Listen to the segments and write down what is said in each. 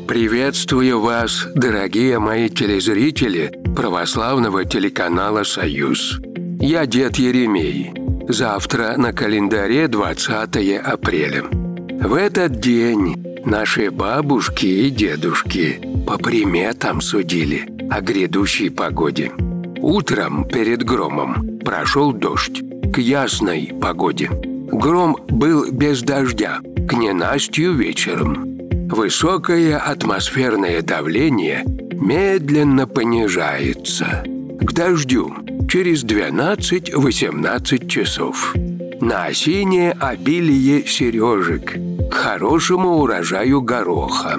Приветствую вас, дорогие мои телезрители православного телеканала «Союз». Я дед Еремей. Завтра на календаре 20 апреля. В этот день наши бабушки и дедушки по приметам судили о грядущей погоде. Утром перед громом прошел дождь к ясной погоде. Гром был без дождя к ненастью вечером. Высокое атмосферное давление медленно понижается к дождю через 12-18 часов. На осеннее обилие сережек, к хорошему урожаю гороха.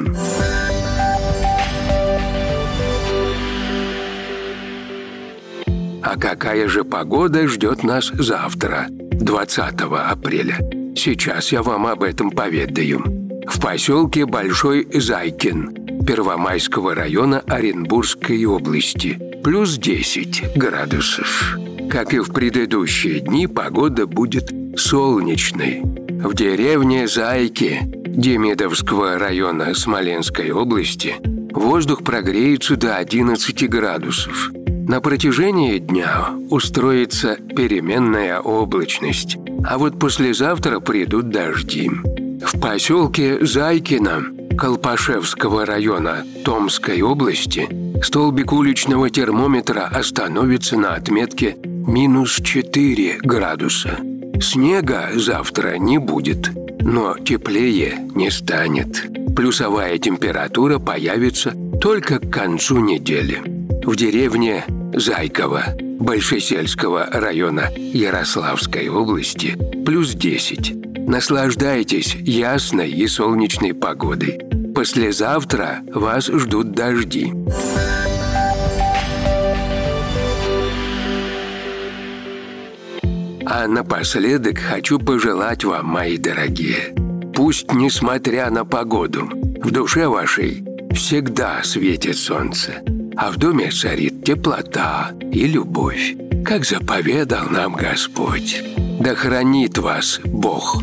А какая же погода ждет нас завтра, 20 апреля? Сейчас я вам об этом поведаю. В поселке Большой Зайкин Первомайского района Оренбургской области плюс 10 градусов. Как и в предыдущие дни, погода будет солнечной. В деревне Зайки Демидовского района Смоленской области воздух прогреется до 11 градусов. На протяжении дня устроится переменная облачность, а вот послезавтра придут дожди. В поселке Зайкино Колпашевского района Томской области столбик уличного термометра остановится на отметке минус 4 градуса. Снега завтра не будет, но теплее не станет. Плюсовая температура появится только к концу недели. В деревне Зайково Большесельского района Ярославской области плюс 10. Наслаждайтесь ясной и солнечной погодой. Послезавтра вас ждут дожди. А напоследок хочу пожелать вам, мои дорогие, пусть, несмотря на погоду, в душе вашей всегда светит солнце, а в доме царит теплота и любовь, как заповедал нам Господь. Да хранит вас Бог.